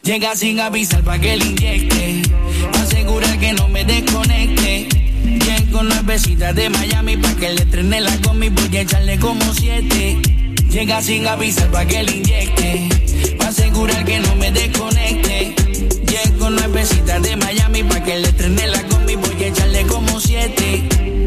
Llega sin avisar pa' que le inyecte, asegura que no me desconecte. Llego nuevecita de Miami pa' que le estrene la combi, voy a echarle como 7. Llega sin avisar pa' que le inyecte, pa' asegurar que no me desconecte. Llego nuevecita de Miami pa' que le estrene la combi, voy a echarle como 7.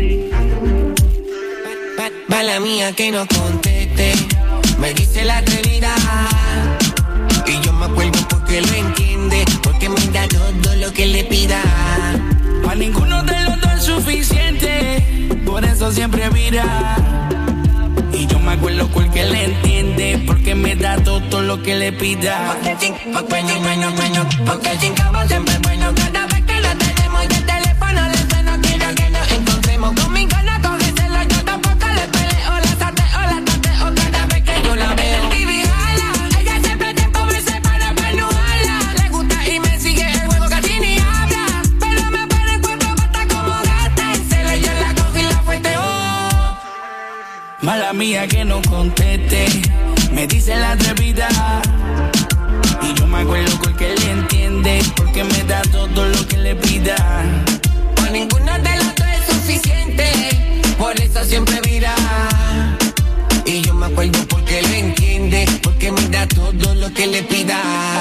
Mala mía que no conteste, me dice la atrevida. Y yo me acuerdo porque lo entiende, porque me da todo lo que le pida. Pa' ninguno de los dos es suficiente, por eso siempre mira. Y yo me acuerdo porque le entiende, porque me da todo lo que le pida. Porque el chincaba siempre es bueno. Cada vez que lo tenemos y el teléfono le suena, quiero que nos encontremos. Con mi gana cógeselo, yo tampoco le peleo. La sateo, la tateo cada vez que yo la veo. Ella siempre tiempo me separa para no hablar. Le gusta y me sigue el juego, casi ni habla. Pero me pone el cuerpo basta como gata. Y se le yo la cojo y la fuerte, oh. Mala mía que no conteste, me dice la atrevida. Y yo me acuerdo porque le entiende, porque me da todo lo que le pida. Para ninguno de los dos es suficiente, por eso siempre mira. Y yo me acuerdo porque le entiende, porque me da todo lo que le pida.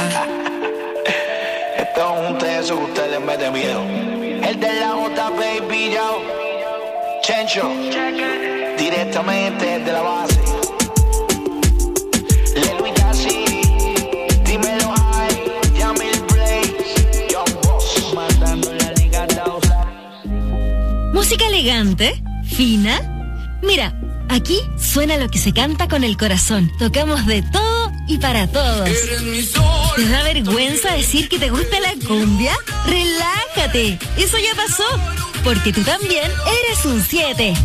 Esto es un teso que usted le mete miedo. El de la J, baby, yo. Chencho, directamente de la base. Música elegante, fina. Mira, aquí suena lo que se canta con el corazón. Tocamos de todo y para todos. ¿Te da vergüenza decir que te gusta la cumbia? Relájate, eso ya pasó, porque tú también eres un 7.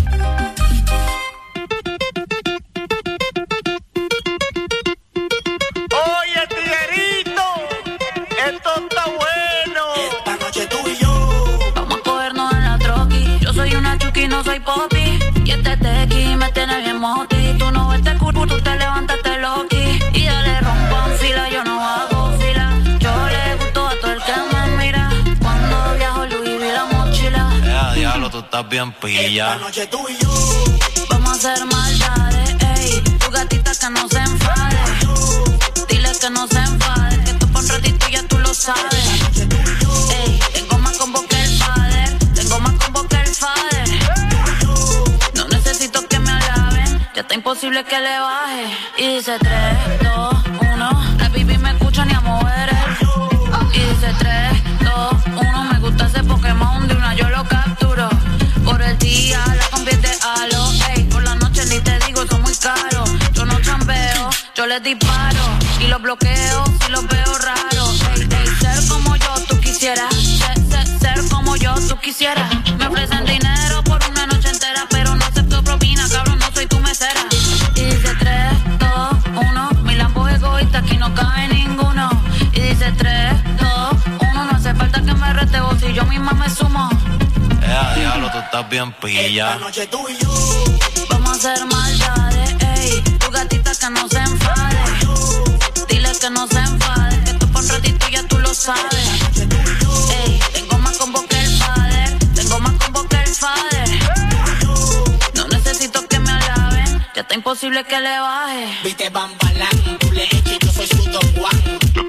Oye, tiguerito, esto está bueno. Esta noche tú y yo vamos a cogernos en la troqui. Yo soy una chuki, no soy popi. Y este tequi me tiene bien moti. Tú no ves este culo, tú te levantaste loqui. Y dale rompan fila, yo no hago fila. Yo le gusto a todo el que me mira. Cuando viajo Louis vi la mochila. Diablo, tú estás bien pilla. esta noche tú y yo Vamos a hacer maldades, ey. Tu gatita que no se enfade. Dile que no se enfade, que esto pa' un ratito ya tú lo sabes. Ey, tengo más combo que el father. Tengo más combo que el father. No necesito que me alaben, ya está imposible que le baje. Y dice 3, 2, 1. La baby me escucha ni a mover. Y dice 3, 2, 1. Me gusta ese Pokémon, de una yo lo capturo. Por el día la convierte a lo, ey. Por la noche ni te digo, son muy caros. Yo no chambeo, yo les disparo. Y los bloqueo si los veo raros. Ey, ey, ser como yo tú quisieras. Ser como yo tú quisieras. Me ofrecen dinero por una noche entera, pero no acepto propina, cabrón, no soy tu mesera. Y dice 3, 2, 1. Mi lambo es egoísta, aquí no cabe ninguno. Y dice 3, 2, 1. No hace falta que me rete vos, si yo misma me sumo. Diablo, tú estás bien pilla. esta noche tú y yo Vamos a hacer maldades, ey. Tu gatita que no se enfade. Dile que no se enfade, que esto pa' un ratito ya tú lo sabes. Ey, tengo más combo que el father. Tengo más combo que el father. No necesito que me alaben, ya está imposible que le baje. viste bambalán, tú le echas y yo soy su Don Juan.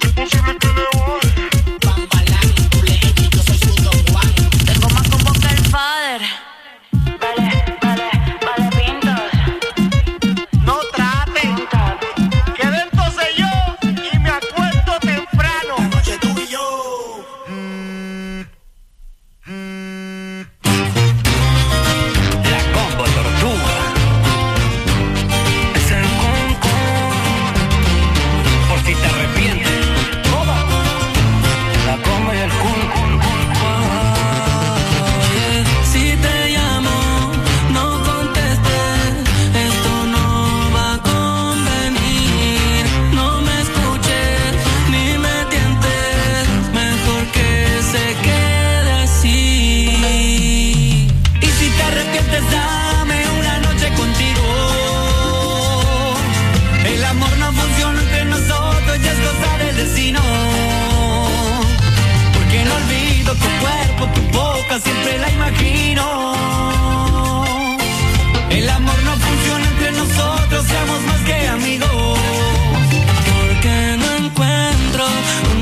Bambalán, tú le echas y yo soy su Don Juan. Tengo más combo que el father. Vale, pintos. No traten, que dentro sé yo y me acuesto temprano. Esta noche tú y yo La combo tortuga. Es el concón. Por si te arrepientes.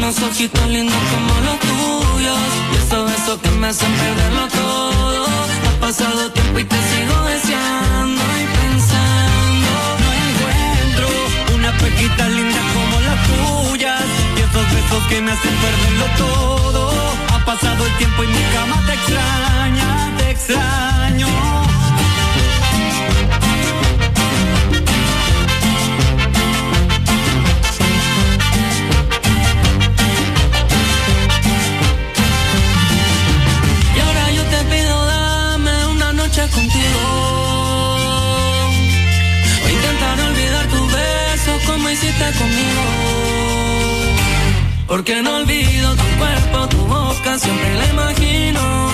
unos ojitos lindos como los tuyos y esos besos que me hacen perderlo todo. Ha pasado tiempo y te sigo deseando y pensando. No encuentro una pequita linda como las tuyas y esos besos que me hacen perderlo todo. Ha pasado el tiempo y mi cama te extraña, te extraño. Contigo o intentar olvidar tus besos como hiciste conmigo, porque no olvido tu cuerpo, tu boca, siempre la imagino.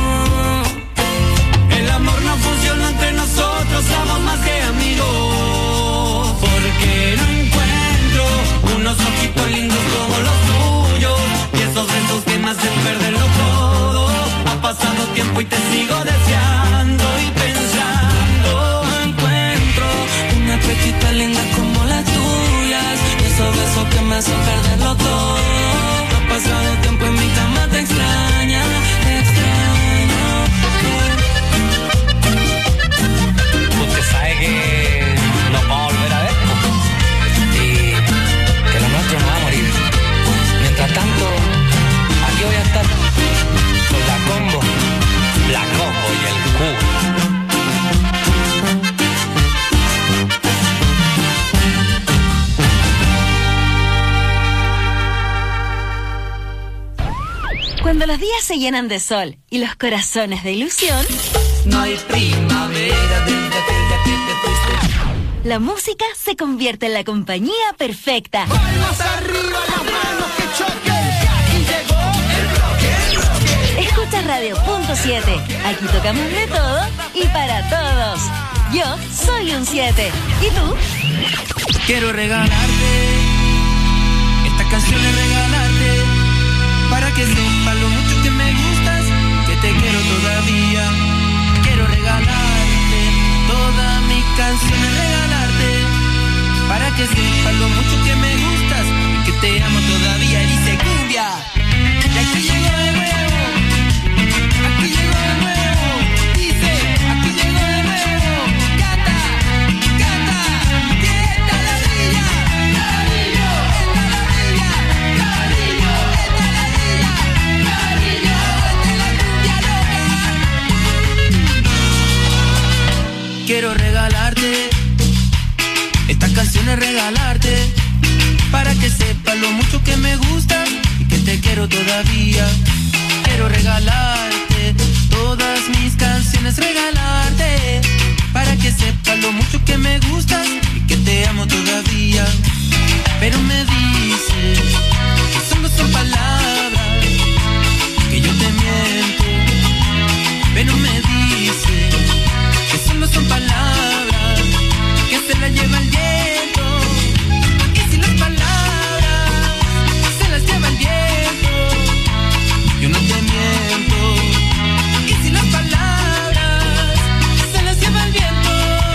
El amor no funciona entre nosotros, somos más que amigos, porque no encuentro unos ojitos lindos como los tuyos y esos besos que me hacen perderlo todo. Ha pasado tiempo y te sigo deseando y pensando. Encuentro una pechita linda como las tuyas y esos besos que me hacen perderlo todo. Ha pasado tiempo y mi cama te extraña, te extraño. Usted sabe que nos vamos a volver a ver, y que lo nuestro no va a morir. Mientras tanto, aquí voy a estar con la combo y el cubo. Cuando los días se llenan de sol y los corazones de ilusión, no hay primavera desde aquel día que te fuiste. La música se convierte en la compañía perfecta. Palmas arriba, las manos que choquen. Aquí llegó el bloque. Escucha Radio Punto 7. Aquí tocamos de todo y para todos. Yo soy un 7. ¿Y tú? Quiero regalarte esta canción, es regalarte para que sepas lo mucho que me gustas, que te quiero todavía. Quiero regalarte todas mis canciones, regalarte para que sepas lo mucho que me gustas y que te amo todavía. Dice cumbia. Y aquí llegó de nuevo, aquí llegó de nuevo, dice, aquí llegó de nuevo, canta, canta, que esta la brilla, cariño, esta la brilla, cariño, esta la brilla, cariño, esta la cumbia loca. Quiero regalarte esta canción, es regalarte para que sepas lo mucho que me gusta y que te quiero todavía. Quiero regalarte todas mis canciones, regalarte para que sepas lo mucho que me gustas y que te amo todavía. Pero me dices que solo son palabras, que yo te miento. Pero me dices que solo son palabras, que se las lleva el viento. Y si las palabras se las lleva el viento, yo no te miento. Y si las palabras se las lleva el viento,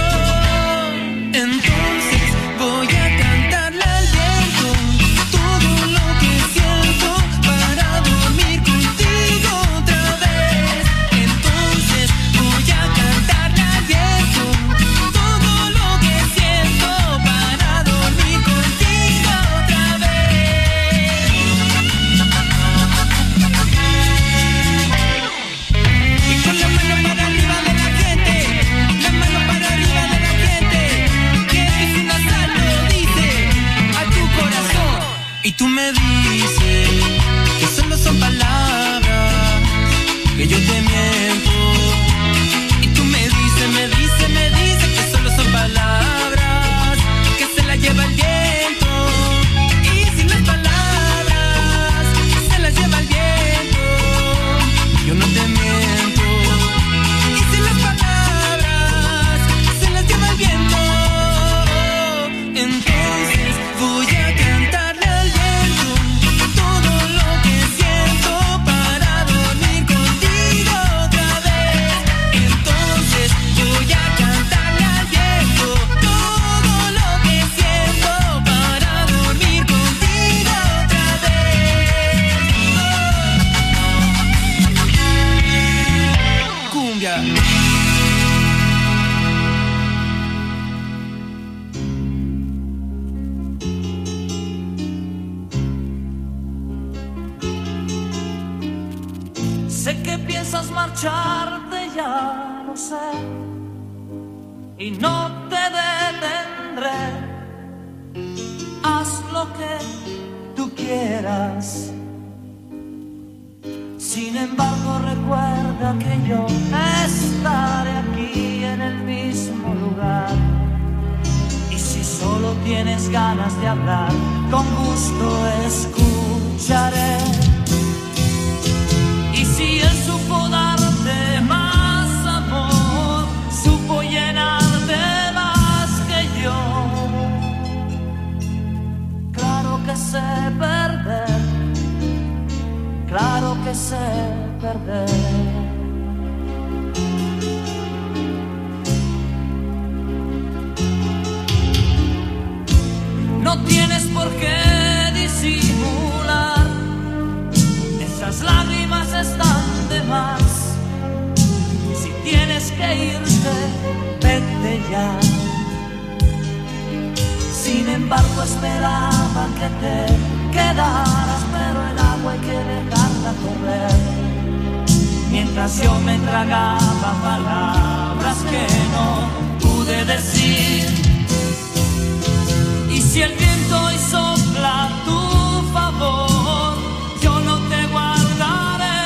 entonces voy a cantarle al viento todo lo que siento para dormir contigo otra vez. Entonces voy a cantarle al viento todo lo que siento para dormir contigo otra vez. Y con la mano para arriba de la gente, la mano para arriba de la gente, que es un asalto, dice, a tu corazón. Y tú me dices que solo son palabras, que yo te miento. Y tú me dices que solo son palabras, que se las lleva el viento. Y si las palabras se las lleva el viento, yo no te miento. Y si las palabras se las lleva el viento, entonces voy a cantarle al viento todo lo que siento para dormir contigo otra vez. Entonces voy a cantarle al viento todo lo que siento para Sé que piensas marcharte, ya lo sé, y no te detendré. Haz lo que tú quieras. Sin embargo, recuerda que yo estaré aquí en el mismo lugar. Y si solo tienes ganas de hablar, con gusto escucharé. Y si él supo darte más amor, supo llenarte más que yo. Claro que sé perder, claro que sé perder. No tienes por qué disimular, esas lágrimas están de más. Si tienes que irte, vete ya. Sin embargo, esperaba que te quedaras, pero el agua hay que dejarla correr. Mientras yo me tragaba palabras que no pude decir. Y si el viento hoy sopla a tu favor, yo no te guardaré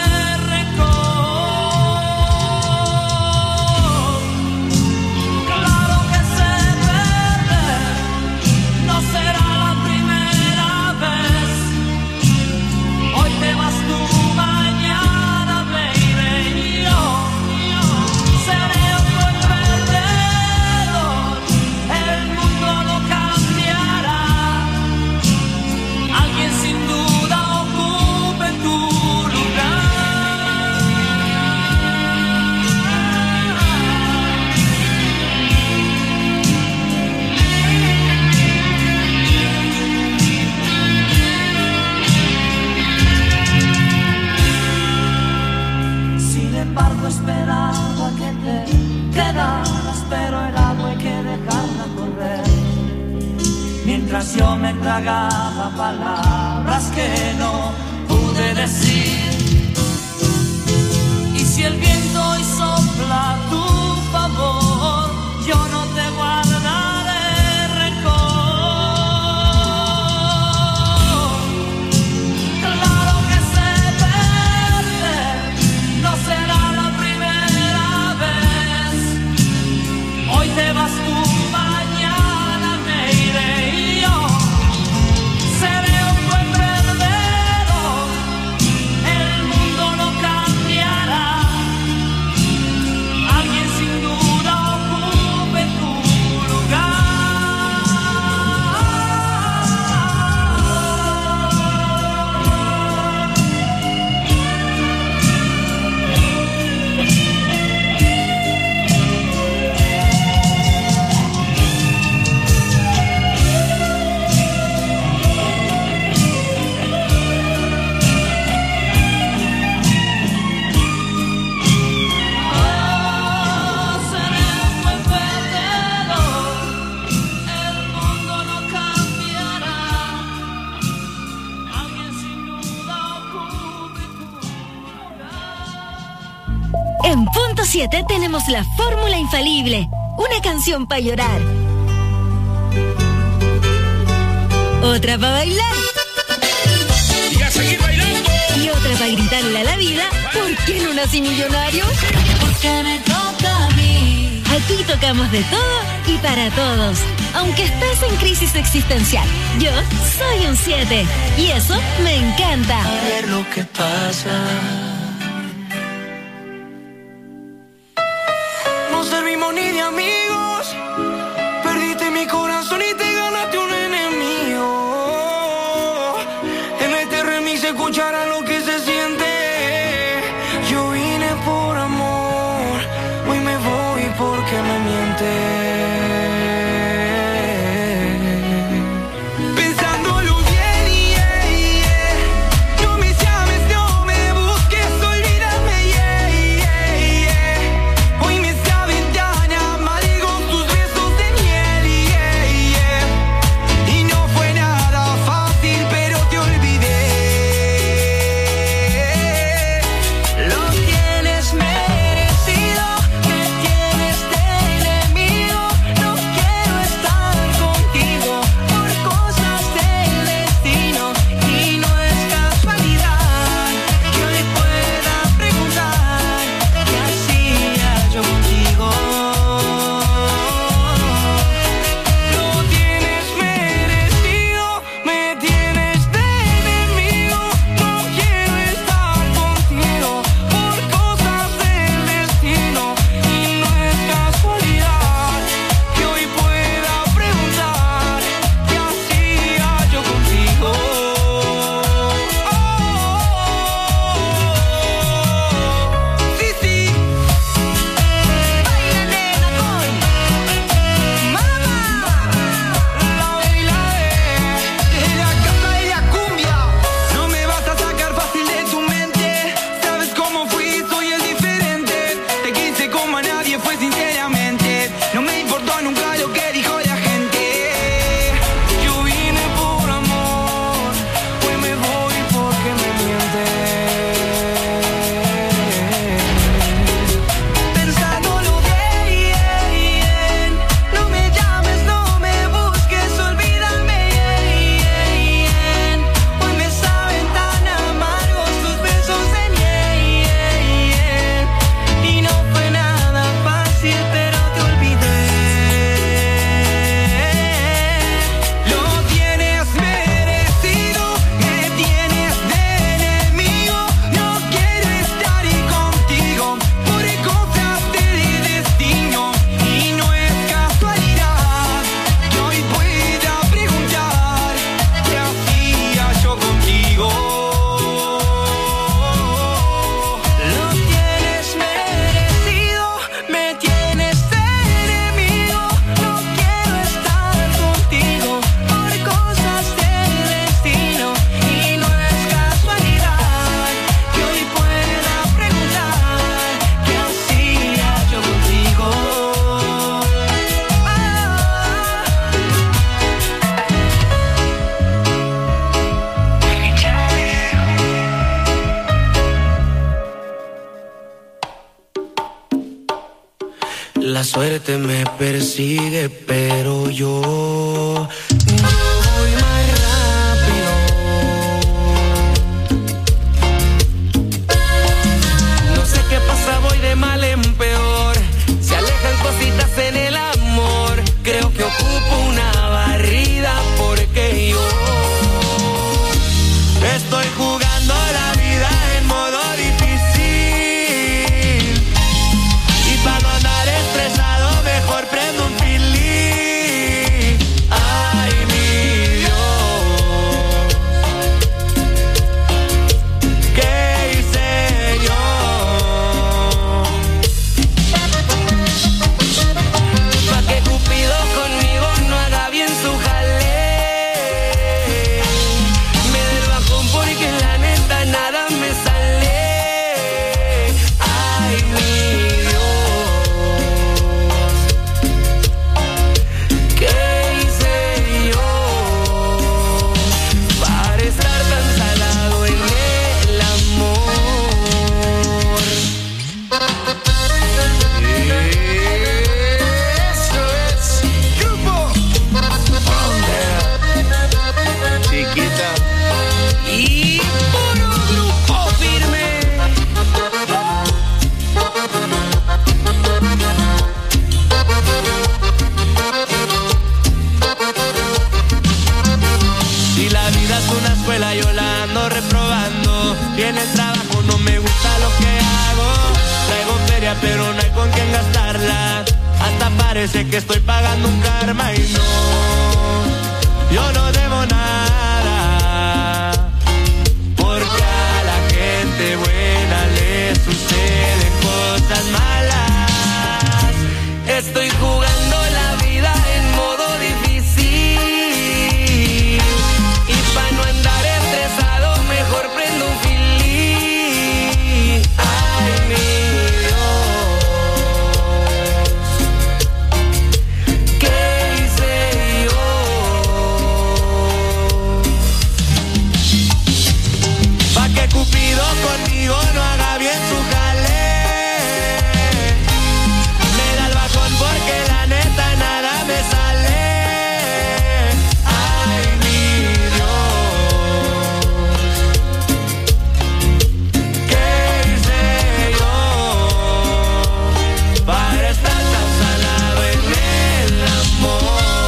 rencor. Claro que sé perder, no será la primera vez. Hoy te vas tú, mañana, baby, y yo seré otro perdedor. El mundo no cambiará. Alguien sin duda ocupe tu lugar. Sin embargo, esperaba que te quedaras, pero el agua hay que dejarla correr. Mientras yo me tragaba palabras que no pude decir. Y si el viento hoy sopla a tu favor, yo no te guardaré rencor. Claro que sé perder, no será la primera vez. Hoy te vas tú, mañana me iré y yo seré un buen perdedor. El mundo no cambiará. Alguien sin duda ocupe tu lugar. Seré un buen perdedor. El mundo no cambiará. Alguien sin duda ocupe tu lugar. En punto 7 tenemos la fórmula infalible, una canción para llorar, otra para bailar Y a seguir bailando. y otra para gritarle a la vida, ¿por qué no nací millonario? Porque me toca a mí. Aquí tocamos de todo y para todos, aunque estés en crisis existencial. Yo soy un 7 y eso me encanta. A ver lo que pasa. No servimos ni de amigos. Perdiste mi corazón y te ganaste un enemigo. En este remix se escuchará lo que se siente. Yo vine por amor, hoy me voy porque me miente. Pensándolo bien, no me llames, no me busques, olvídame, hoy me saben tan amargos tus besos de miel, y no fue nada fácil, pero te olvidé. La suerte me persigue, pero yo voy más rápido. No sé qué pasa, voy de mal en peor. Se alejan cositas en el amor. Creo que ocupo una barrida porque yo estoy jugando la vida en modo difícil. Y para no andar estresado, mejor prendo un pilín. Ay, mi Dios, ¿qué hice yo? Pa' que Cupido conmigo no haga bien su jale. Me del bajón porque la neta nada me sale. Ay, mi Dios, ¿qué hice yo para estar tan salado en el amor? Eso es Grupo Frontera, chiquita y puro grupo firme. Si la vida es una escuela, yo la ando reprobando. Y en el trabajo no me gusta lo que hago. Traigo feria, pero no hay con quién gastarla. Hasta parece que estoy pagando un karma y no, yo no debo nada. Porque a la gente buena le suceden cosas malas. Estoy jugando la vida en modo difícil. Y pa' no andar estresado, mejor prendo un filín. Ay, mi Dios, ¿qué hice yo? Pa' que Cupido conmigo no haga bien su jale. Me da el bajón porque la neta nada me sale. Ay, mi Dios, ¿qué hice yo para estar tan salado en el amor?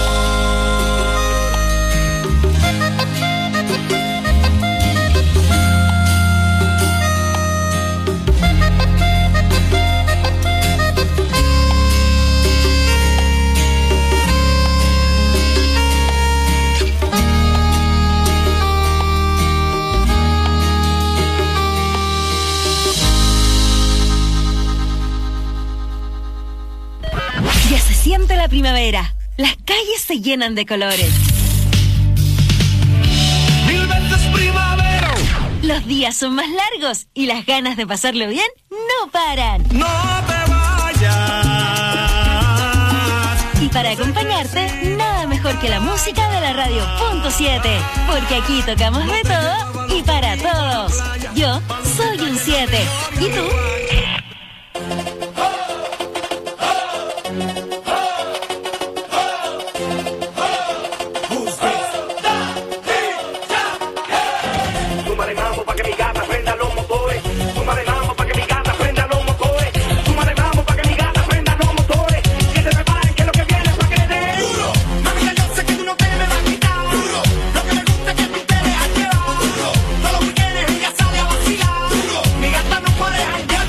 Ya se siente la primavera. Las calles se llenan de colores. Mil veces primavera. Los días son más largos y las ganas de pasarlo bien no paran. No te vayas. Y para acompañarte, nada mejor que la música de la radio Punto 7. Porque aquí tocamos de todo y para todos. Yo soy un 7. ¿Y tú? Súmale mambo pa' que mi gata prenda los motores. Súmale mambo pa' que mi gata prenda los motores. Súmale mambo pa' que mi gata prenda los motores. Que se preparen que lo que viene es pa' que le den duro. Mami, ya yo sé que tú no te me vas a quitar duro. Lo que me gusta es que tú te dejas llevar duro. Todos los weekends ella sale a vacilar duro. Mi gata no puede janguear.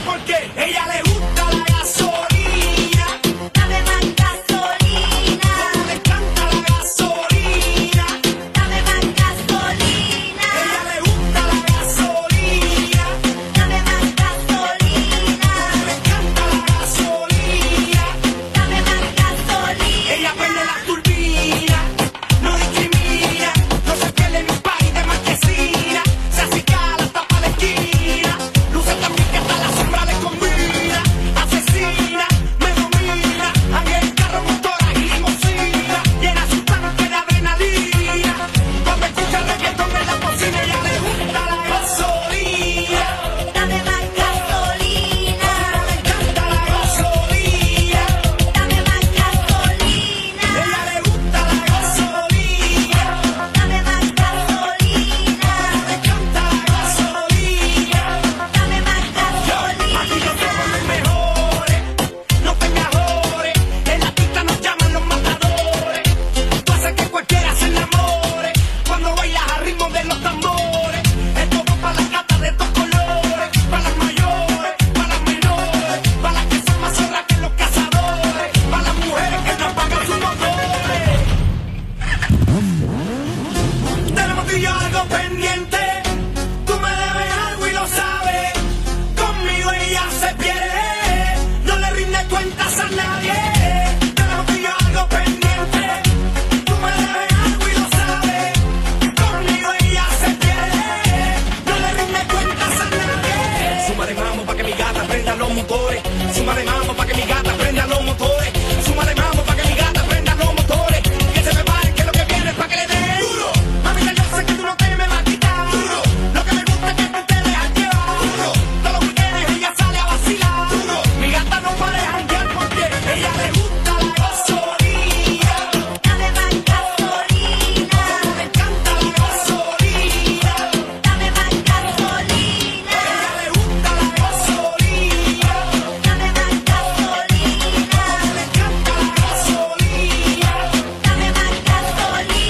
los motores. Súmale mambo pa' que mi gata prenda los motores. Súmale mambo pa' que mi gata prenda los motores. Que se prepare que lo que viene es pa' que le dé duro. Mamita, yo sé que tú no te me vas a quitar duro. Lo que me gusta es que tú te dejas llevar duro. Todos los weekends ella sale a vacilar duro. Mi gata no para de janguear porque ella le gusta la gasolina. Dame más gasolina. Me encanta la gasolina. Dame más gasolina. Ella le gusta la gasolina. Dame más gasolina. Me encanta la gasolina. Dame más gasolina.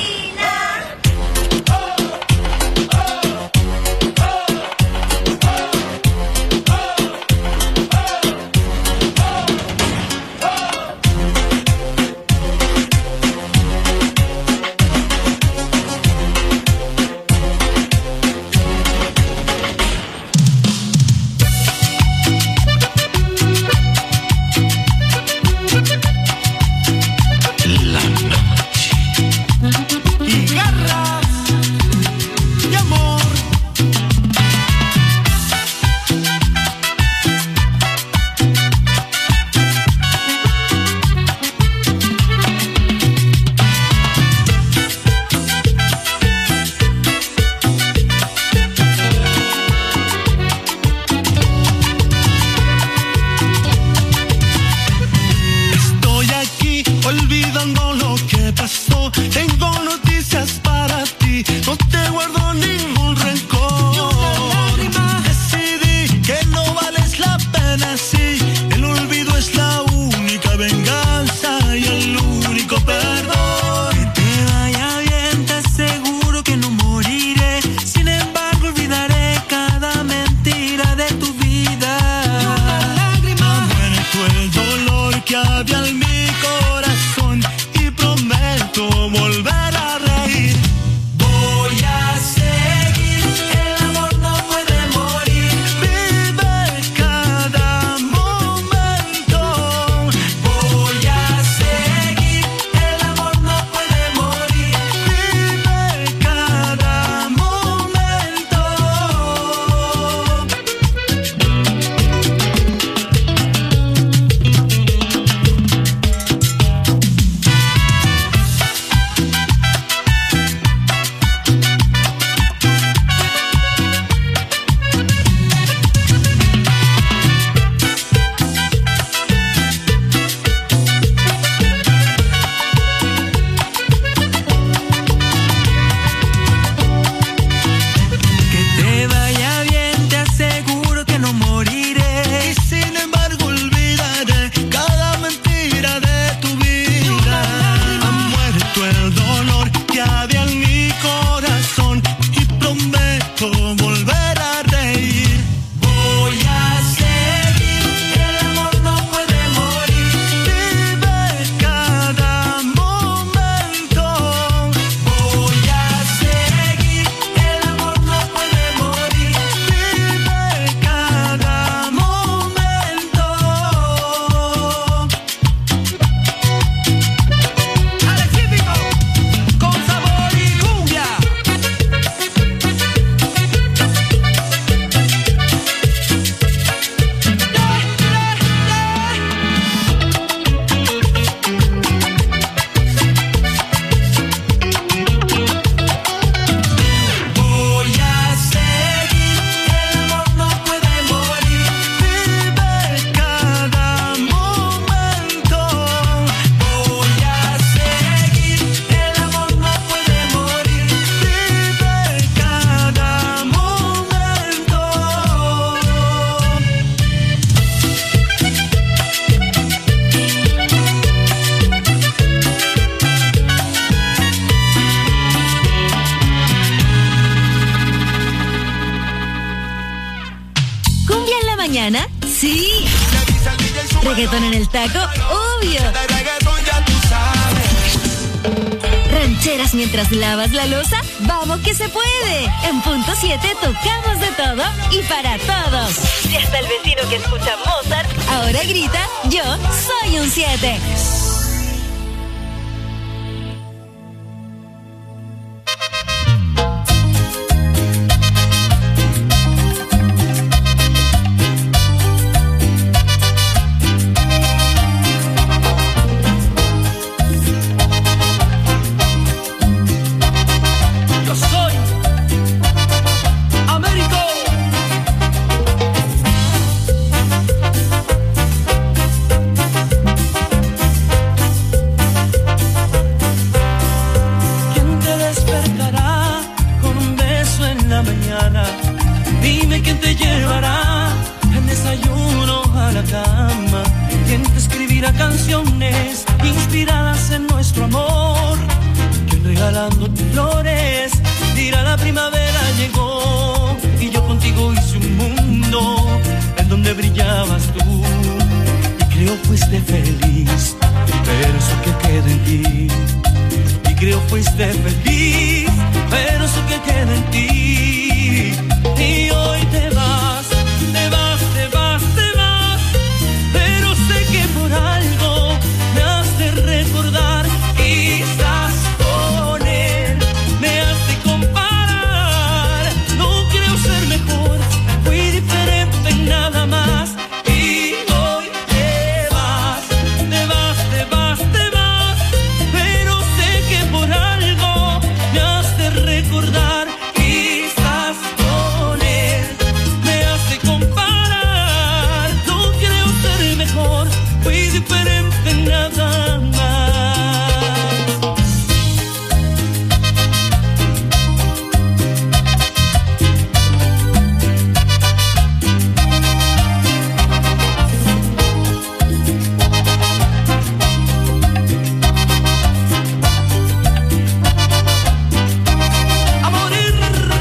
Y garras de amor. Estoy aquí olvidando lo que pasó. Tengo noticias para ti. No te guardo ningún rencor. Decidí que no vales la pena si el olvido es la única venganza y el único perdón. Que te vaya bien, te aseguro que no moriré. Sin embargo, olvidaré cada mentira de tu vida. Ha muerto el dolor que había en mi corazón y prometo volver a reír. Voy a seguir, el amor no puede morir. Vive cada momento. Voy a seguir, el amor no puede morir. Vive cada momento. Que te vaya bien, te aseguro que no moriré. Y sin embargo olvidaré cada mentira de tu vida. Ha muerto el dolor que había en mi corazón y prometo volver a reír. Voy a seguir, el amor no puede morir. Vive cada momento. Voy a seguir, el amor no puede morir. Vive cada momento. Alexítico, con sabor y cumbia. Voy a seguir, el amor no puede morir. Vive cada momento. Voy a seguir, el amor no puede morir. Vive cada momento. ¿Cumbia en la mañana? Sí. ¿Reggaetón en el taco? Obvio. ¿Rancheras mientras lavas la loza? ¡Vamos que se puede! En punto 7 tocamos de todo y para todos. Si hasta el vecino que escucha Mozart ahora grita, yo soy un 7. Dime quién te llevará el desayuno a la cama, quién te escribirá canciones inspiradas en nuestro amor, quién regalándote flores dirá la primavera llegó. Y yo contigo hice un mundo en donde brillabas tú, y creo fuiste feliz, pero eso que queda en ti. Y creo fuiste feliz, pero eso que queda en ti. Y hoy te vas, te vas, te vas, te vas, pero sé que por algo me has de recordar. Quizás con él me has de comparar. No creo ser mejor, fui diferente en nada más. Y hoy te vas, te vas, te vas, te vas, pero sé que por algo me has de recordar. Quizás con él me has de comparar. No creo ser mejor, fui diferente en nada más. A morir.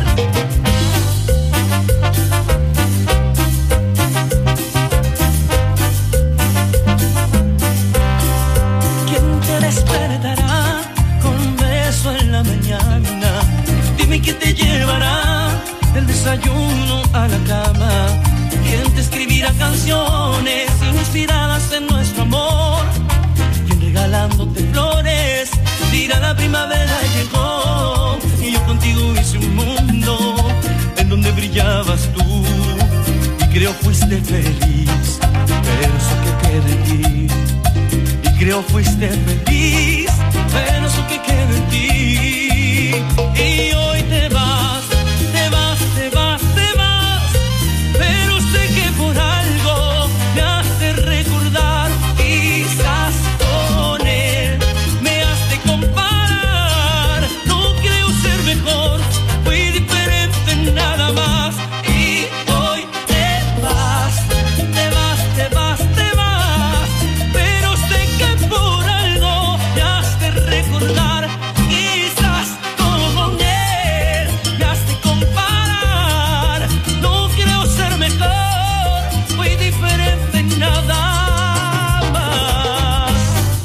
¿Quién te despertará con un beso en la mañana? Dime quién te llevará el desayuno a la cama, quién te escribirá canciones inspiradas en nuestro amor, quién regalándote flores dirá la primavera llegó. Y yo contigo hice un mundo en donde brillabas tú, y creo fuiste feliz, pero eso que queda en ti. Y creo fuiste feliz, pero eso que queda en ti. Y hoy te vas, te vas, te vas, te vas, pero sé que por algo me has de recordar. Quizás con él me has de comparar. No creo ser mejor, fui diferente en nada más. Y hoy te vas, te vas, te vas, te vas, pero sé que por algo me has de recordar. Quizás con él me has de comparar. No creo ser mejor, fui diferente en nada más.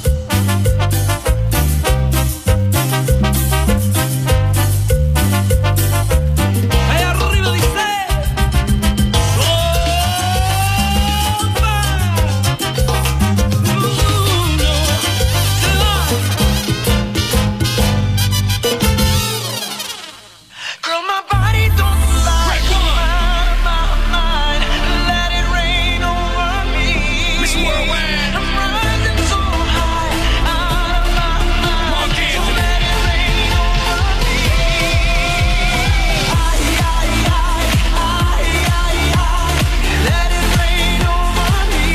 Ahí arriba dice, Girl, my body don't lie. My mind, let it rain over me. Miss Worldwide. I'm rising so high, out of my mind. So let it rain over me. Ay, ay, ay, ay, ay, ay. Let it rain over me.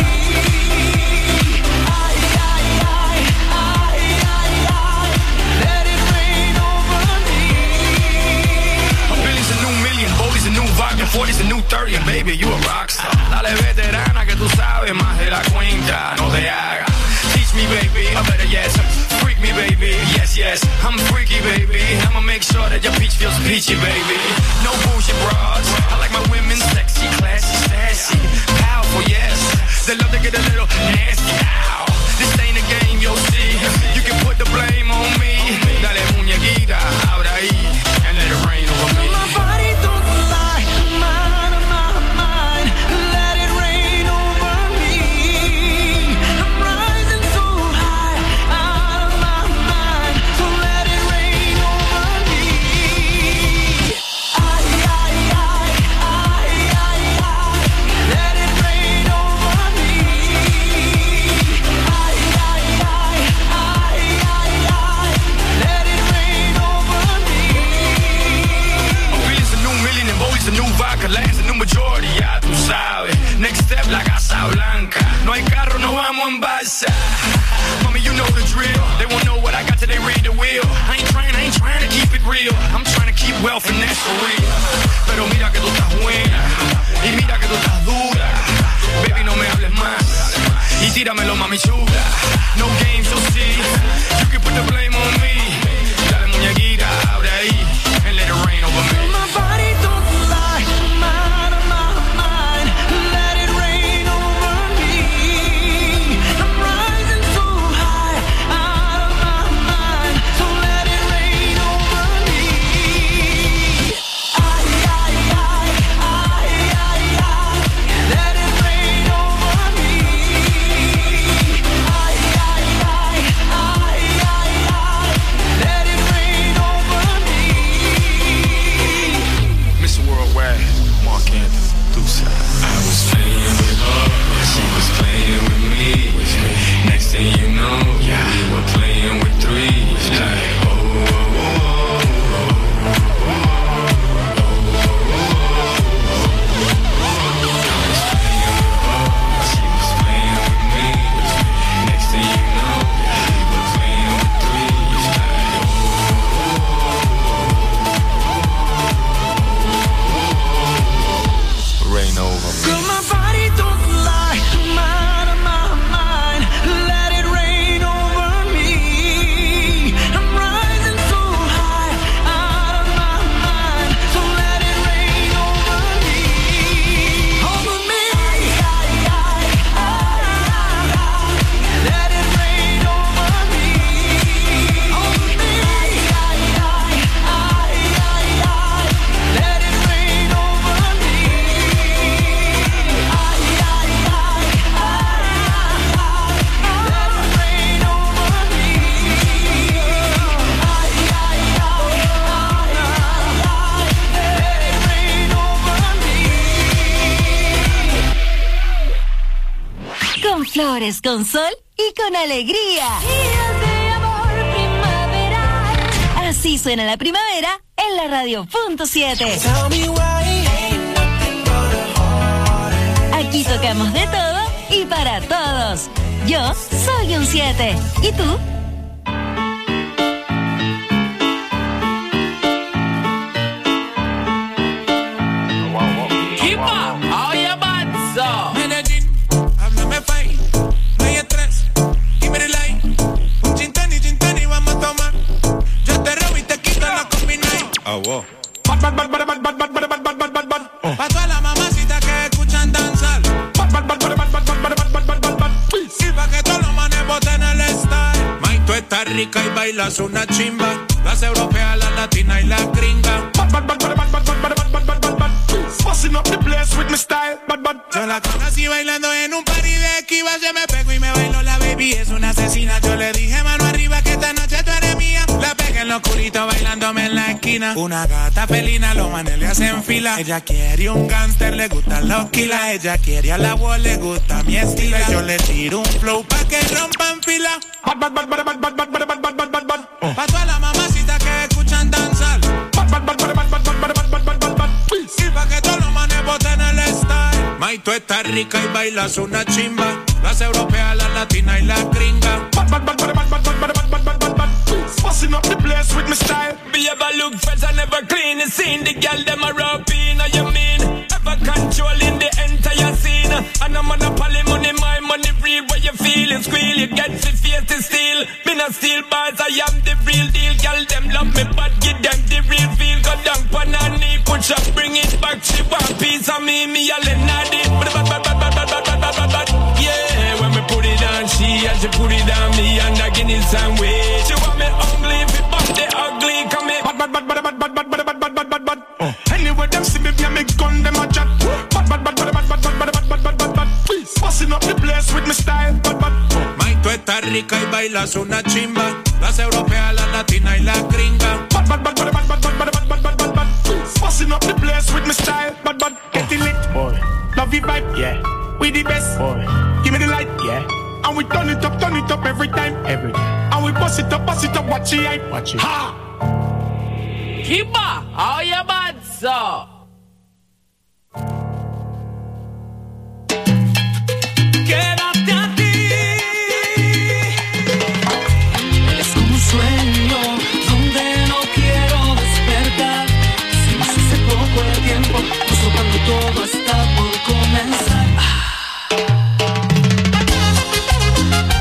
Ay, ay, ay, ay, ay, ay. Let it rain over me. A Billy's a new million, Bodie's a new vodka, 40's a new 30, and baby, you a rockstar. Dale veterana que tú sabes más de la cuenta, no te hagas. Teach me, baby, or better yes, freak me, baby. Yes, yes, I'm freaky, baby. I'ma make sure that your peach feels peachy, baby. No bullshit bras. I like my women sexy, classy, sassy, powerful, yes. They love to get a little nasty. Ow. This ain't a game, you'll see. You can put the blame on me. Dale muñequita, ahora ahí, and let it rain over me. My body don't lie, mind of my mind, let it rain over me. I'm rising so high, out of my mind, so let it rain over me. Ay, ay, ay, ay, ay, ay, let it rain over me. Ay, ay, ay, ay, ay, ay, let it rain over me. A Billy's a new million, and Bodie's a new vodka, Lance a new majority, ya tú sabes. Next step, la Casa Blanca. No hay carro, no vamos en balsa. Mommy, you know the drill. They won't know what I got till they read the wheel. I ain't trying to keep it real. I'm trying to keep wealth and that's for real. Pero mira que tú estás buena. mami chula. No games, you'll see. You can put the blame on me. Dale muñequita, abre ahí, and let it rain over me. My body don't lie, I'm out of my mind. Let it rain over me. I'm rising so high, out of my mind. So let it rain over me. Ay, ay, ay, ay, ay, ay. Let it rain over me. Ay, ay, ay, ay, ay, ay. Let it rain over me. Mr. Worldwide, Mark Anthony, Deuce. I was playing with her, she was playing with me. Next thing you know, we were playing with threes. Like, oh, oh, oh, oh, oh, I was playing with her, she was playing with me. Next thing you know, we were playing with threes. Like, rain over me. Girl, my body don't lie, I'm out of my mind. Let it rain over me. I'm rising so high, out of my mind. So let it rain over me. Over me. Ay, ay, ay, ay, ay. Let it rain over me. Over me. Ay, ay, ay, ay, ay, ay. Let it rain over me. Con flores, con sol y con alegría. Así suena la primavera en la radio.7. Aquí tocamos de todo y para todos. Yo soy un 7. ¿Y tú? Medellín, háblame fine, no hay estrés, give me the light. Un gin tonic, vamos a tomar. Yo te robo y te quito la combination. Pa' todas las mamacitas que escuchan danzar. Y pa' que todos los manes boten el style. May, tú estás rica y bailas una chimba. Las europeas, las latinas y las gringas. Busting up the place with my style, Yo la conocí bailando en un party de Esquiva. Se me pegó y me bailó la baby, es una asesina. Yo le dije mano arriba que esta noche tú eres mía. La pegué en lo oscurito bailándome en la esquina. Una gata felina, los manes le hacen fila. Ella quiere un gangster, le gustan los kilas. Ella quiere a la wall, le gusta mi estilo. Yo le tiro un flow pa' que rompan fila. Pa' todas las mamacitas que escuchan danzar. Y pa' que todos los manes boten el style. May, tú estás rica y bailas una chimba. Las europeas, las latinas y las gringas. Busting up the place with my style. Be ever look fresh and never clean. You seen the girl them a rub in, you mean? Ever controlling the entire scene. And I'm on a poly money, my money real. Where you feel it, squeal, you get the face to steal. Me not steal bars, I am the real deal. Girl them love me, but give them the real feel. Go down pan her knee, push up, bring it back. She want piece of me a Lenadi. Yeah, when me put it on she and she put it on me and I give it some way. She want me ugly, if it bump the ugly, come here. Anyway, them see me, me gun, them a chat. Busting up the place with my style, May, tú estás rica y bailas una chimba. Las europeas, las latinas y las gringas. Busting up the place with my style, getting lit, boy. Love you vibe, yeah. We the best, boy. Give me the light, yeah. And we turn it up every time, And we bust it up, watch it hype, watch it. Ha! Kiba, how you bad, so? Quédate a ti. Es como un sueño donde no quiero despertar. Se nos hace poco el tiempo, justo cuando todo está por comenzar.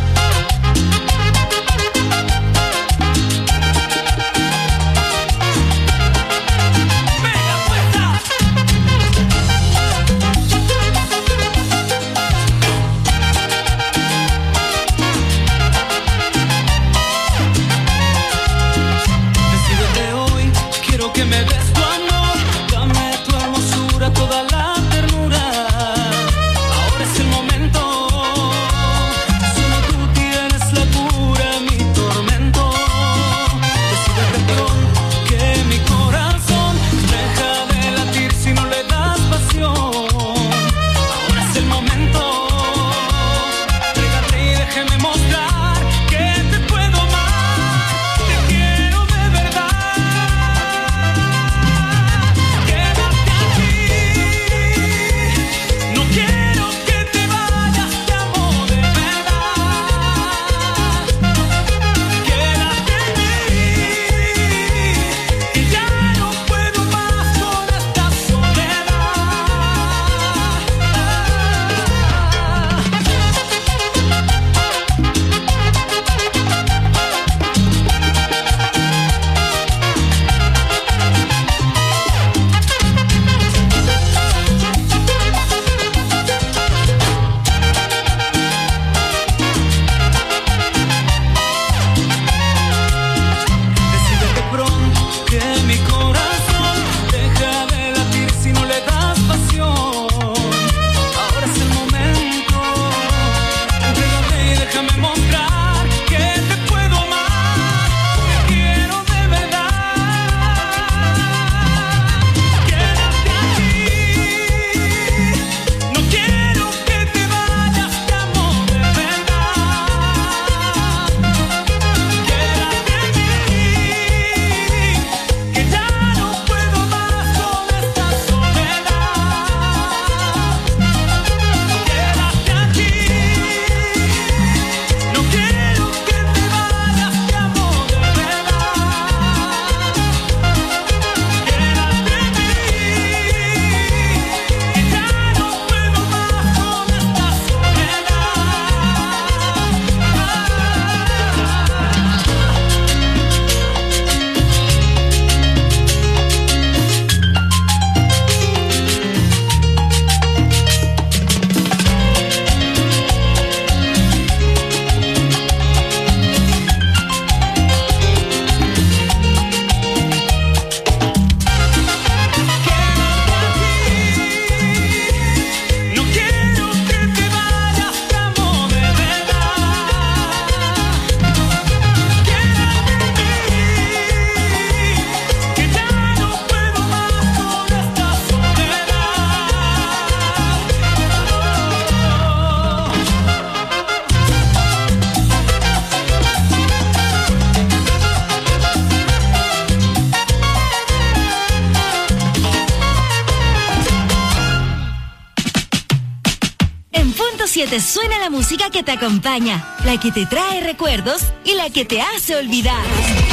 En Punto 7 suena la música que te acompaña, la que te trae recuerdos y la que te hace olvidar.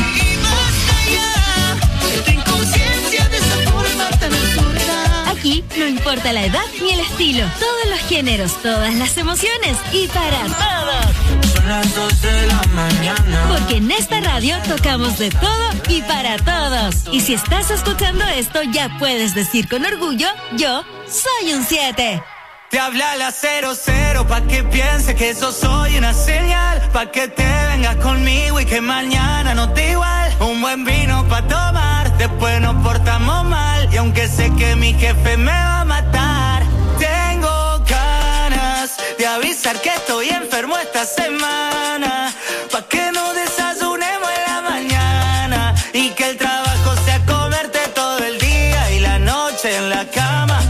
Aquí no importa la edad ni el estilo, todos los géneros, todas las emociones y para todos. Son las 2 de la mañana. Porque en esta radio tocamos de todo y para todos. Y si estás escuchando esto, ya puedes decir con orgullo, yo soy un 7. Te habla la 00 pa' que piense que yo soy una señal, pa' que te vengas conmigo y que mañana no te igual. Un buen vino pa' tomar, después nos portamos mal. Y aunque sé que mi jefe me va a matar, tengo ganas de avisar que estoy enfermo esta semana, pa' que no desayunemos en la mañana y que el trabajo sea comerte todo el día y la noche en la cama.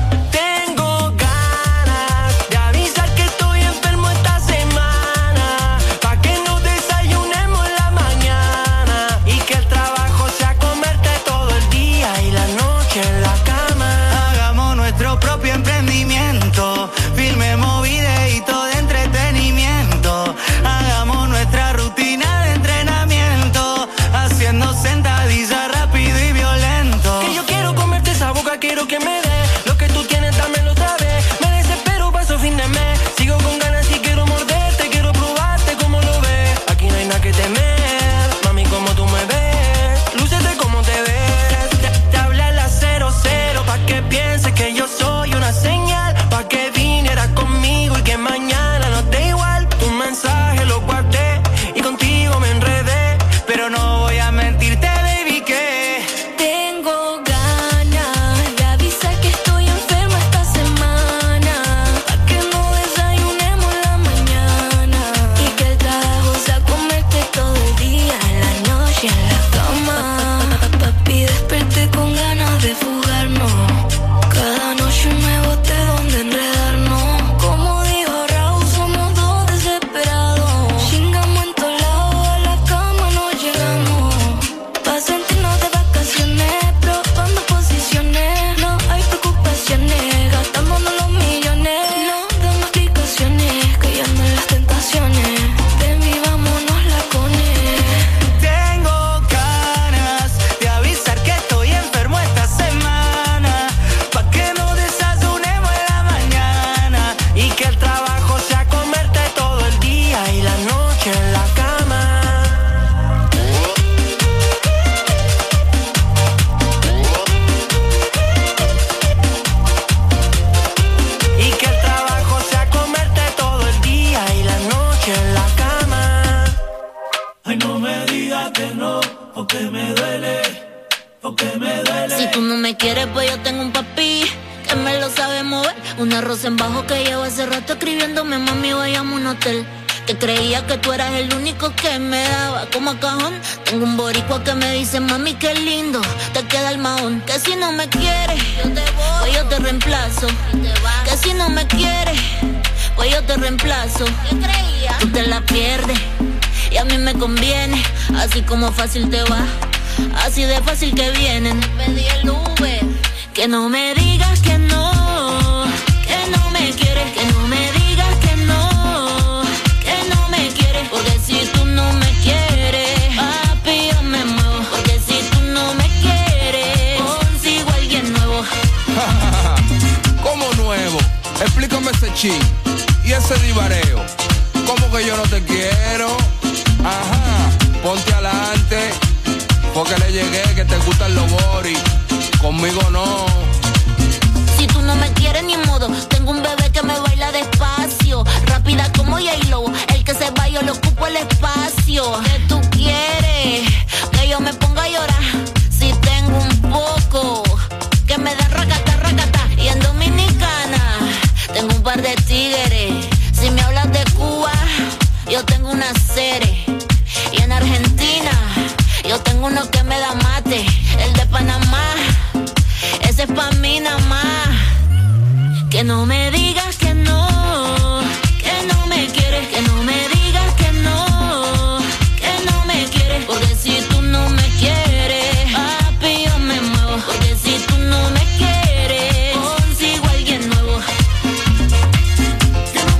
Quiero que me dé lo que tú tienes, dámelo otra vez. Me desespero, paso fin de mes. Sigo con ganas y quiero morderte, quiero probarte como lo ves. Aquí no hay nada que temer, mami, como tú me ves. Lúcete como te ves. Te habla la 00 pa' que pienses que yo soy una señal, pa' que vinieras conmigo y que mañana no te igual. Tu mensaje lo guardé y contigo me enredé, pero no voy a mentirte, baby, que tengo ganas. En bajo que llevo hace rato escribiéndome, mami, vayamos a un hotel. Que creía que tú eras el único que me daba como cajón. Tengo un boricua que me dice, mami, qué lindo te queda el mahón. Que si no me quieres, yo te voy, pues yo te reemplazo. Que si no me quieres, pues yo te reemplazo. ¿Qué creía? Tú te la pierdes y a mí me conviene. Así como fácil te va, así de fácil que vienen. Pedí el Uber. Que no me digas que no me quieres, que no me digas que no me quieres, porque si tú no me quieres, papi, yo me muevo, porque si tú no me quieres, consigo a alguien nuevo. ¿Cómo nuevo? Explícame ese chin y ese divareo. ¿Cómo que yo no te quiero? Ajá, ponte adelante, porque le llegué que te gustan los boris, conmigo no. Si tú no me quieres ni modo, tengo un bebé que me baila despacio, rápida como J-Lo, el que se va yo le ocupo el espacio. ¿Qué tú quieres? Que yo me ponga a llorar, si tengo un poco, que me da racata, racata. Y en Dominicana, tengo un par de tigres, si me hablas de Cuba, yo tengo una Cere. Y en Argentina, yo tengo uno que me da mate, el de Panamá, ese es pa' mí nada más. Que no me digas que no me quieres, que no me digas que no me quieres, porque si tú no me quieres, papi, yo me muevo, porque si tú no me quieres, consigo a alguien nuevo. Que no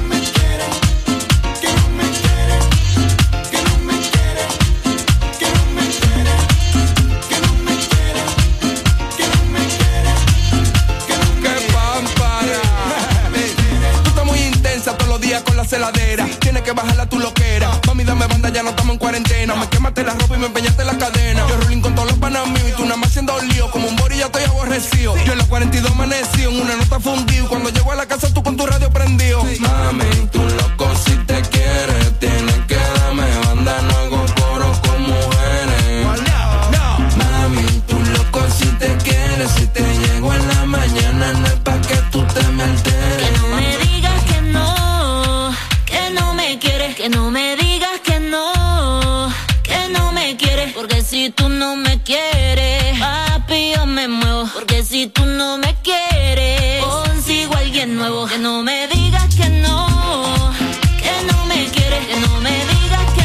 que bajarla tu loquera. Mami, dame banda, ya no estamos en cuarentena. Me quemaste la ropa y me empeñaste la cadena. Yo rolling con todos los panas míos y tú nada más haciendo lío. Como un bori ya estoy aborrecido. Yo en los 42 amanecido, en una nota fundido. Cuando llego a la casa tú con tu radio prendido. Mami, tú loco si te quieres. Tienes que darme banda, no hago coro con mujeres. Mami, tú loco si te quieres. Si te llego en la mañana no es pa' que tú te me alteres. Que no me digas que no me quieres. Que no me digas que no me quieres. Porque si tú no me quieres, papi, yo me muevo. Porque si tú no me quieres, consigo a alguien nuevo. Que no me digas que no me quieres. Que no me digas que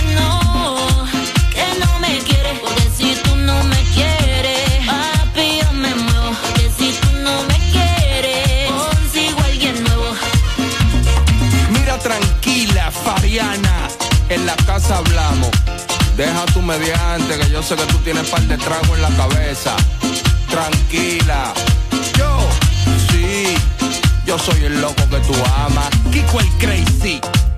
no me quieres. Porque si tú no me quieres, papi, yo me muevo. Porque si tú no me quieres, consigo a alguien nuevo. Mira, tranquila, Fabiana, en la casa hablamos. Deja tu mediante, que yo sé que tú tienes par de tragos en la cabeza. Tranquila, yo soy el loco que tú amas. Kiko el Crazy.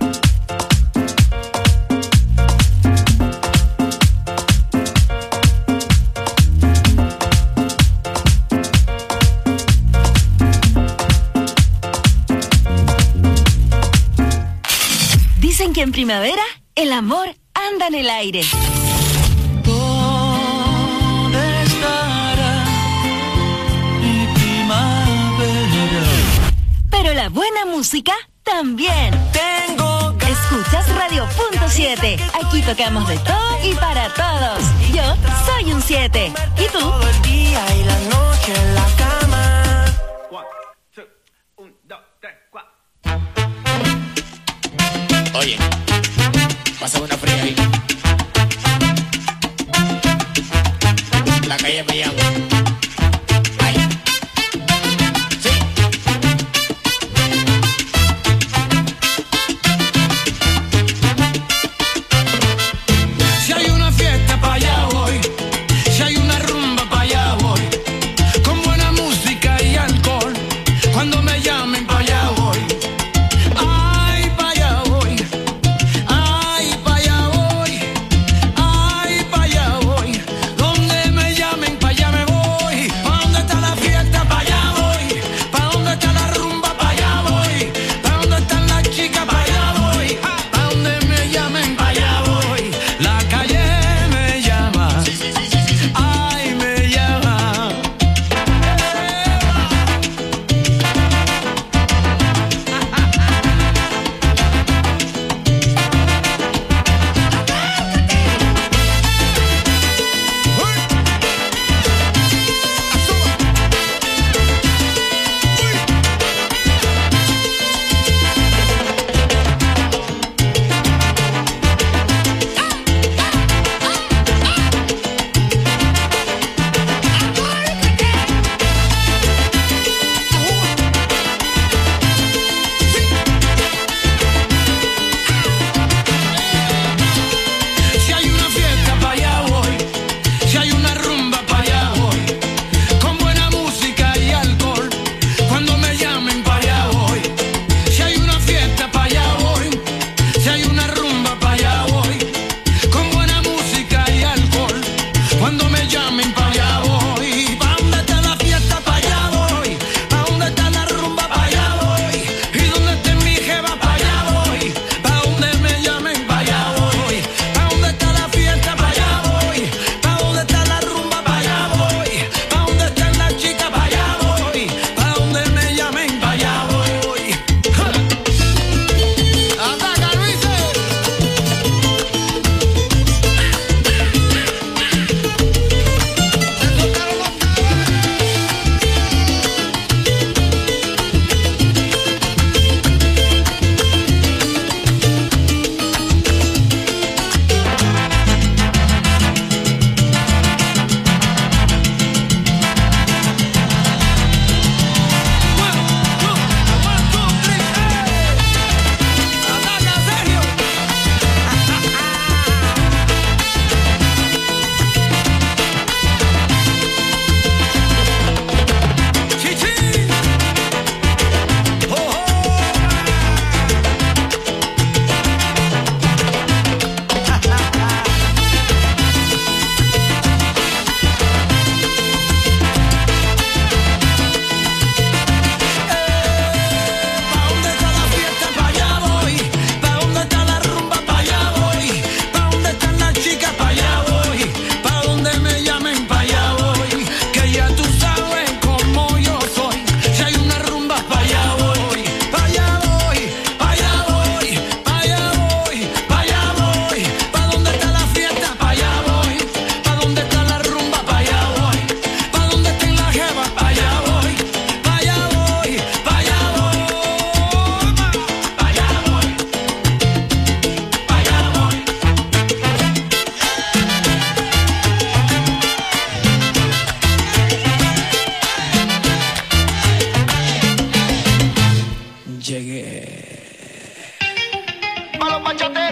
Dicen que en primavera el amor anda en el aire. ¿Dónde estará mi primavera? Pero la buena música también. Escuchas Radio.7. Aquí tocamos de todo y para todos. Yo soy un 7. ¿Y tú? Todo el día y la noche en la cama. 1, 2, 3, 4. Oye, pasa una fría ahí. La calle me llama. Ay. Sí. Si hay una fiesta pa' allá voy. Si hay una rumba pa' allá voy. Con buena música y alcohol. Cuando me llamen pa' allá voy. Ay, pa' allá voy. Ay, pa' allá voy. Ay, pa' allá voy. Donde me llamen pa' allá me voy. Pa' donde está la fiesta pa' allá voy. Pa' donde está la rumba pa' allá voy. Pa' donde están las chicas pa' allá voy. Pa' donde me llamen pa' allá voy. La calle me llama. Ay, me llama.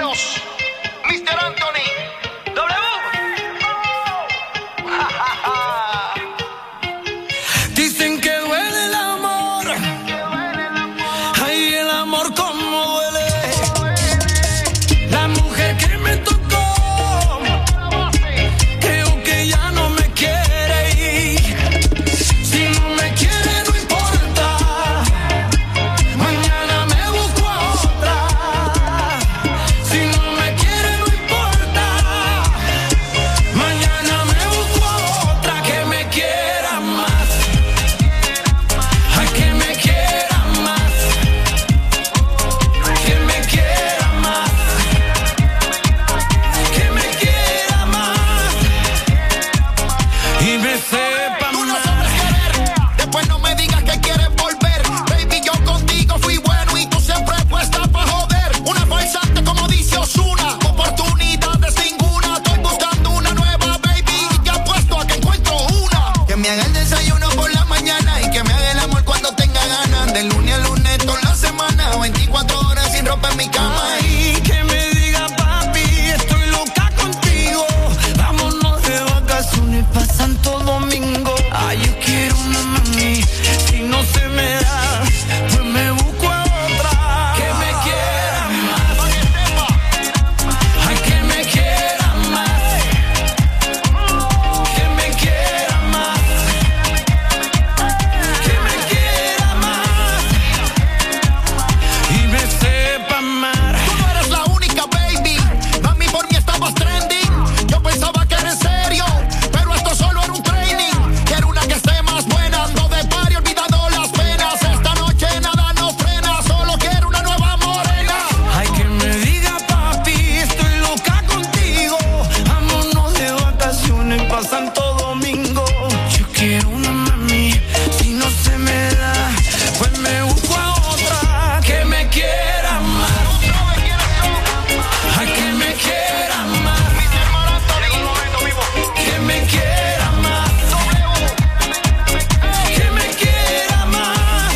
Dineros, Mr. Anthony, Dicen que duele el amor. Ay, el amor como duele. La mujer que me tocó, creo que ya no me quiere ir. Si no me quiere no importa, mañana me busco a otra. Si no me quiere no importa, mañana me busco a otra que me quiera más. Ay, que me quiera más, que me quiera más, que me quiera más y me sepa tú no más. sabes querer. Después no me digas que quieres volver. Baby, yo contigo fui bueno y tú siempre puesta pa' joder. Una falsante como dice Ozuna, oportunidades ninguna. Estoy buscando una nueva, baby, y te apuesto a que encuentro una. Que me haga el desayuno por la mañana y que me haga el amor cuando tenga ganas. De lunes a lunes toda la semana, 24 horas sin ropa en mi cama. Ay, que me diga papi, estoy loca contigo. Vámonos de vacaciones pa' Santo Domingo. Ay, yo quiero una mami, si no se me da, pues me busco a otra. Que me quiera más, ay, que me quiera más, que me quiera más, que me quiera más y me sepa amar. Tú no eres la única, baby. Mami, por mí estabas trending. Yo pensaba que era en serio, pero esto solo era un training. Quiero una que esté más buena, ando de party olvidando las penas. Esta noche nada nos frena, solo quiero una nueva morena. Ay, que me diga papi, estoy loca contigo. Vámonos de vacaciones pa' Santo Domingo. Yo quiero una mami, si no se me da, pues me busco a otra. Que me quiera más, ay, que me quiera más, que me quiera más, que me quiera más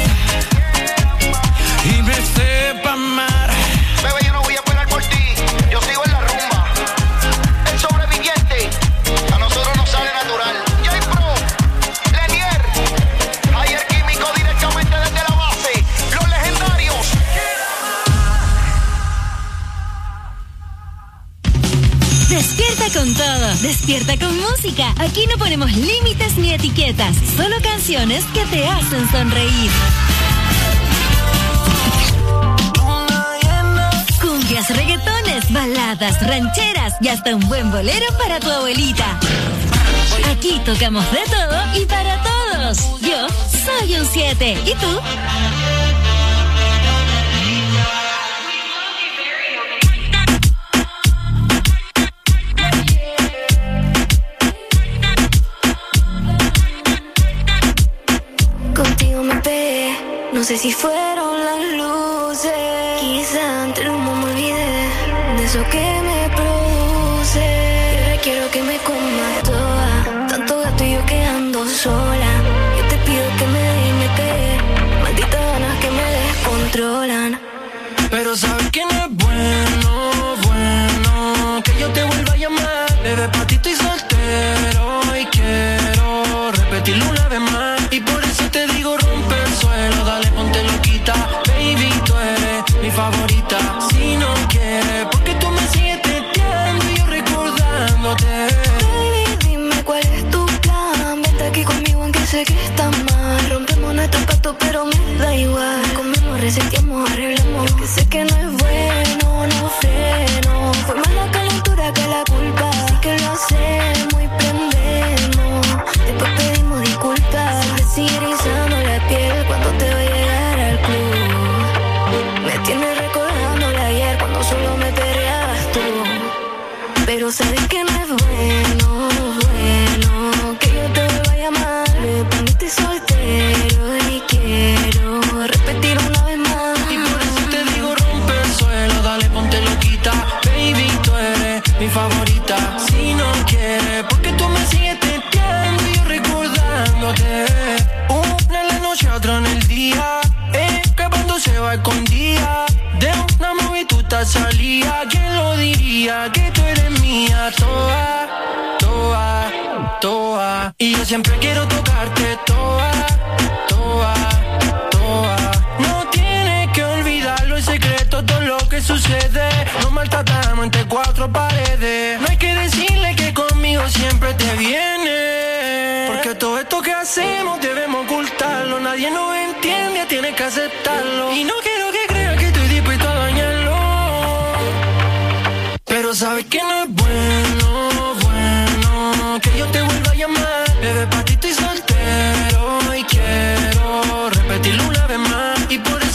y me sepa amar. Bebé, yo no voy a esperar por ti, yo sigo en la rumba. El sobreviviente, a nosotros nos sale natural. J-Pro, Lenier, ayer químico directamente desde la base. Los legendarios. Despierta con todo, despierta con música. Aquí no ponemos límites ni etiquetas, solo canciones que te hacen sonreír. Cumbias, reggaetones, baladas, rancheras y hasta un buen bolero para tu abuelita. Aquí tocamos de todo y para todos. Yo soy un 7. ¿Y tú? Contigo me pegué, no sé si fueron las luces. Quizá entre el humo me olvidé de eso que me produce. Ahora quiero que me comas toda, tanto gato y yo quedando sola. Yo te pido que me des y me pegué, malditas ganas que me descontrolan. Pero sabes que no es bueno que yo te vuelva a llamar. Bebé, pa' ti estoy soltero y quiero repetirlo una vez más. Y por eso te digo rompe el suelo, dale ponte loquita. Baby, tú eres mi favorita. Si no quieres, porque tú me sigues teteando y yo recordándote. Baby, dime cuál es tu plan. Vente aquí conmigo aunque sé que está mal. Rompemos nuestro pacto pero me da igual. Comemos, reseteamos, arreglamos. Que sé que no es bueno, no freno. Fue más la calentura que la culpa. Así que lo hacemos y prendemos. Después pedimos disculpas. Me sigue erizando la piel cuando te voy a llegar al club. Me tienes recordando el ayer cuando solo me perreabas tú. Pero sabes que no es bueno que yo te vuelva a llamar. Para mí estoy soltero y quiero repetir una vez más. Y por eso te digo rompe el suelo, dale ponte loquita. Baby, tú eres mi favorita. Si no quieres, porque tú me sigues teteando y yo recordándote. Una en la noche, otra en el día. Que cuando se va escondida de una movie tú estás salida. ¿Quién lo día que tú eres mía, toa, toa, toa. Y yo siempre quiero tocarte, toa, toa, toa. No tienes que olvidarlo, el secreto, todo lo que sucede. Nos maltratamos entre cuatro paredes. No hay que decirle que conmigo siempre te viene. Porque todo esto que hacemos debemos ocultarlo. Nadie nos entiende, tienes que aceptarlo. Y no quiero que creas que estoy dispuesto a dañarlo. Pero sabes que no es bueno, bueno que yo te vuelva a llamar. Bebé, pa' ti estoy soltero y quiero repetirlo